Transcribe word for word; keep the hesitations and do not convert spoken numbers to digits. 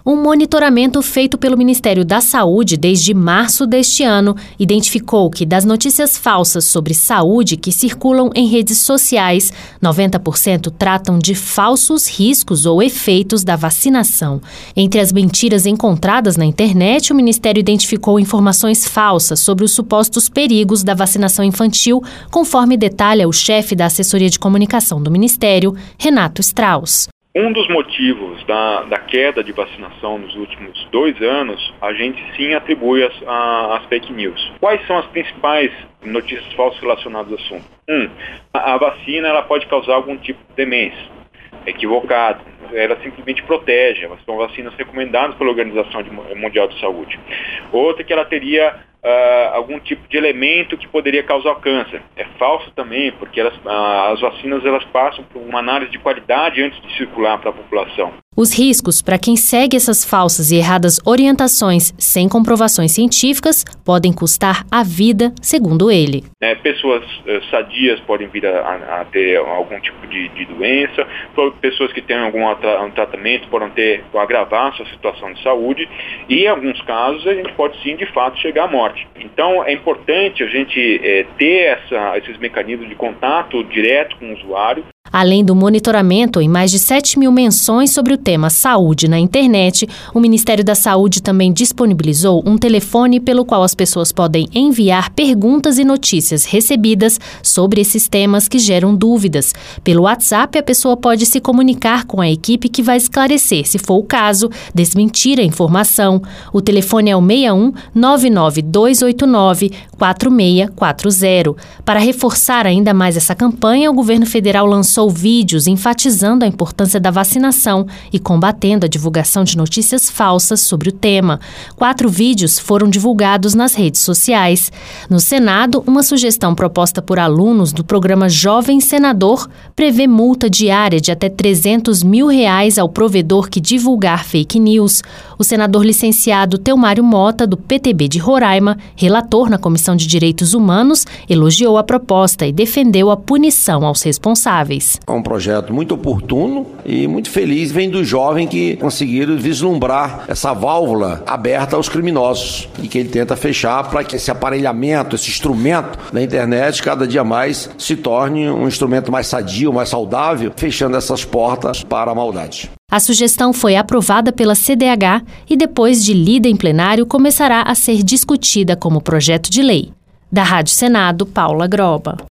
Um monitoramento feito pelo Ministério da Saúde desde março deste ano identificou que das notícias falsas sobre saúde que circulam em redes sociais, noventa por cento tratam de falsos riscos ou efeitos da vacinação. Entre as mentiras encontradas na internet, o Ministério identificou informações falsas sobre os supostos perigos da vacinação infantil, conforme detalha o chefe da assessoria de comunicação do Ministério, Renato Strauss. Um dos motivos da, da queda de vacinação nos últimos dois anos, a gente sim atribui às, às fake news. Quais são as principais notícias falsas relacionadas ao assunto? Um, a, a vacina ela pode causar algum tipo de demência. Equivocado. Ela simplesmente protege. São vacinas recomendadas pela Organização Mundial de Saúde. Outra que ela teria uh, algum tipo de elemento que poderia causar câncer. É falso também, porque elas, uh, as vacinas elas passam por uma análise de qualidade antes de circular para a população. Os riscos para quem segue essas falsas e erradas orientações sem comprovações científicas podem custar a vida, segundo ele. É, pessoas uh, sadias podem vir a, a ter algum tipo de, de doença, pessoas que têm algum tra- um tratamento podem ter, agravar sua situação de saúde e, em alguns casos, a gente pode sim, de fato, chegar à morte. Então, é importante a gente é, ter essa, esses mecanismos de contato direto com o usuário. Além do monitoramento em mais de sete mil menções sobre o tema saúde na internet, o Ministério da Saúde também disponibilizou um telefone pelo qual as pessoas podem enviar perguntas e notícias recebidas sobre esses temas que geram dúvidas. Pelo WhatsApp, a pessoa pode se comunicar com a equipe que vai esclarecer, se for o caso, desmentir a informação. O telefone é o seis um nove nove dois oito nove quatro seis quatro zero. Para reforçar ainda mais essa campanha, o governo federal lançou vídeos enfatizando a importância da vacinação e combatendo a divulgação de notícias falsas sobre o tema. Quatro vídeos foram divulgados nas redes sociais. No Senado, uma sugestão proposta por alunos do programa Jovem Senador prevê multa diária de até trezentos mil reais ao provedor que divulgar fake news. O senador licenciado Telmário Mota, do P T B de Roraima, relator na Comissão de Direitos Humanos, elogiou a proposta e defendeu a punição aos responsáveis. É um projeto muito oportuno e muito feliz, vem do jovem que conseguiram vislumbrar essa válvula aberta aos criminosos e que ele tenta fechar para que esse aparelhamento, esse instrumento da internet cada dia mais se torne um instrumento mais sadio, mais saudável, fechando essas portas para a maldade. A sugestão foi aprovada pela C D H e depois de lida em plenário começará a ser discutida como projeto de lei. Da Rádio Senado, Paula Groba.